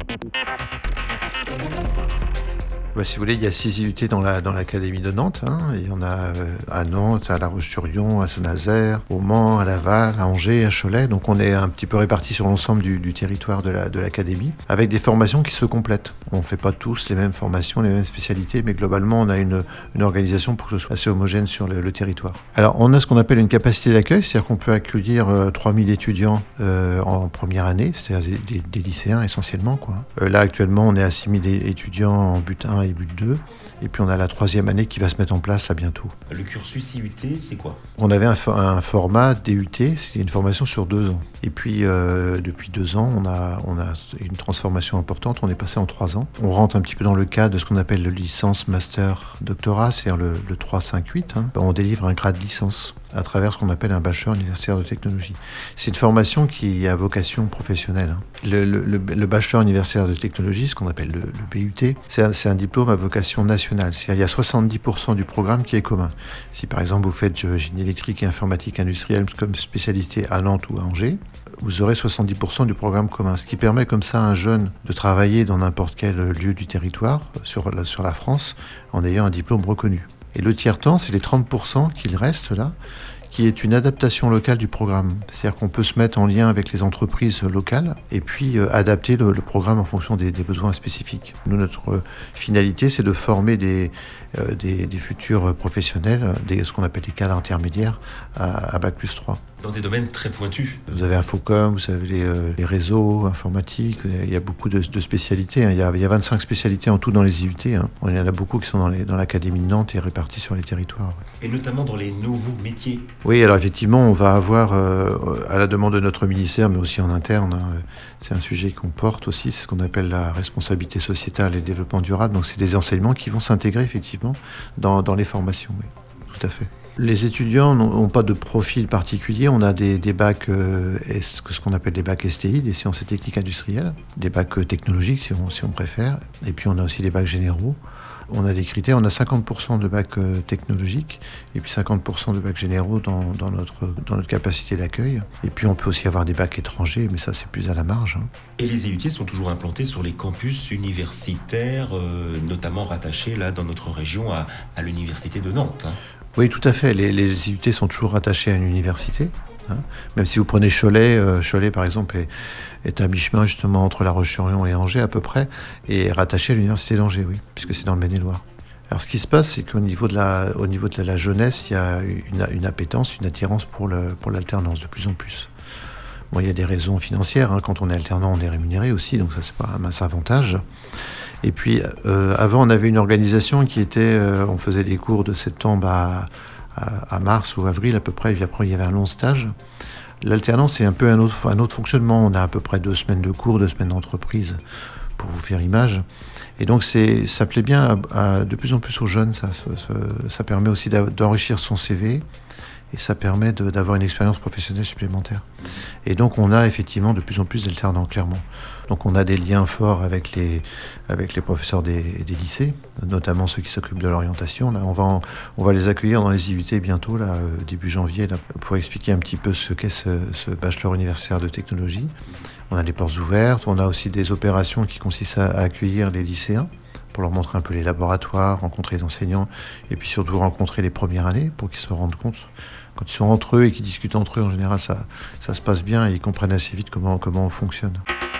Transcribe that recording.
Bah, si vous voulez, il y a 6 IUT dans l'académie de Nantes, hein. Il y en a à Nantes, à La Roche-sur-Yon, à Saint-Nazaire, au Mans, à Laval, à Angers, à Cholet. Donc on est un petit peu répartis sur l'ensemble du territoire de l'académie, avec des formations qui se complètent. On ne fait pas tous les mêmes formations, les mêmes spécialités, mais globalement on a une organisation pour que ce soit assez homogène sur le territoire. Alors on a ce qu'on appelle une capacité d'accueil, c'est-à-dire qu'on peut accueillir 3000 étudiants en première année, c'est-à-dire des lycéens essentiellement, quoi. Là actuellement on est à 6000 étudiants en but 1 et but 2, et puis on a la 3e année qui va se mettre en place là bientôt. Le cursus IUT, c'est quoi ? On avait un format DUT, c'est une formation sur 2 ans. Et puis depuis 2 ans, on a une transformation importante, on est passé en 3 ans. On rentre un petit peu dans le cadre de ce qu'on appelle le licence, master, doctorat, c'est-à-dire le 3-5-8. Hein. On délivre un grade de licence à travers ce qu'on appelle un bachelor universitaire de technologie. C'est une formation qui a vocation professionnelle. Hein. Le bachelor universitaire de technologie, ce qu'on appelle le BUT, c'est un diplôme à vocation nationale. C'est-à-dire il y a 70% du programme qui est commun. Si par exemple vous faites génie électrique et informatique industrielle comme spécialité à Nantes ou à Angers, vous aurez 70% du programme commun, ce qui permet comme ça à un jeune de travailler dans n'importe quel lieu du territoire, sur la France, en ayant un diplôme reconnu. Et le tiers-temps, c'est les 30% qu'il reste là, qui est une adaptation locale du programme. C'est-à-dire qu'on peut se mettre en lien avec les entreprises locales et puis adapter le programme en fonction des besoins spécifiques. Nous, notre finalité, c'est de former des futurs professionnels, ce qu'on appelle des cadres intermédiaires à Bac+3. Dans des domaines très pointus. Vous avez Infocom, vous avez les réseaux informatiques, il y a beaucoup de spécialités. Hein. Il y a 25 spécialités en tout dans les IUT. Hein. Il y en a beaucoup qui sont dans l'académie de Nantes et répartis sur les territoires. Ouais. Et notamment dans les nouveaux métiers. Oui, alors effectivement, on va avoir, à la demande de notre ministère, mais aussi en interne, hein, c'est un sujet qu'on porte aussi, c'est ce qu'on appelle la responsabilité sociétale et le développement durable. Donc c'est des enseignements qui vont s'intégrer effectivement dans les formations, oui, tout à fait. Les étudiants n'ont pas de profil particulier. On a des bacs, ce qu'on appelle des bacs STI, des sciences et techniques industrielles, des bacs technologiques si on préfère, et puis on a aussi des bacs généraux. On a des critères, on a 50% de bacs technologiques et puis 50% de bacs généraux dans notre capacité d'accueil. Et puis on peut aussi avoir des bacs étrangers, mais ça c'est plus à la marge. Hein. Et les IUT sont toujours implantés sur les campus universitaires, notamment rattachés là dans notre région à l'université de Nantes. Hein. Oui, tout à fait. Les IUT sont toujours rattachés à une université. Hein. Même si vous prenez Cholet, Cholet par exemple est à mi-chemin justement entre La Roche-sur-Yon et Angers à peu près, et est rattaché à l'université d'Angers, oui, puisque c'est dans le Maine-et-Loire. Alors ce qui se passe, c'est qu'au niveau de la jeunesse, il y a une appétence, une attirance pour l'alternance de plus en plus. Bon, il y a des raisons financières, hein. Quand on est alternant, on est rémunéré aussi, donc ça c'est pas un mince avantage. Et puis avant, on avait une organisation qui était, on faisait des cours de septembre à mars ou avril à peu près, et puis après il y avait un long stage. L'alternance, c'est un peu un autre fonctionnement. On a à peu près 2 semaines de cours, 2 semaines d'entreprise, pour vous faire image. Et donc ça plaît bien de plus en plus aux jeunes. Ça permet aussi d'enrichir son CV, et ça permet d'avoir une expérience professionnelle supplémentaire. Et donc on a effectivement de plus en plus d'alternants, clairement. Donc on a des liens forts avec les professeurs des lycées, notamment ceux qui s'occupent de l'orientation. Là, on va les accueillir dans les IUT bientôt, là, début janvier, là, pour expliquer un petit peu ce qu'est ce bachelor universitaire de technologie. On a des portes ouvertes, on a aussi des opérations qui consistent à accueillir les lycéens, pour leur montrer un peu les laboratoires, rencontrer les enseignants, et puis surtout rencontrer les premières années, pour qu'ils se rendent compte. Quand ils sont entre eux et qu'ils discutent entre eux, en général, ça se passe bien et ils comprennent assez vite comment on fonctionne.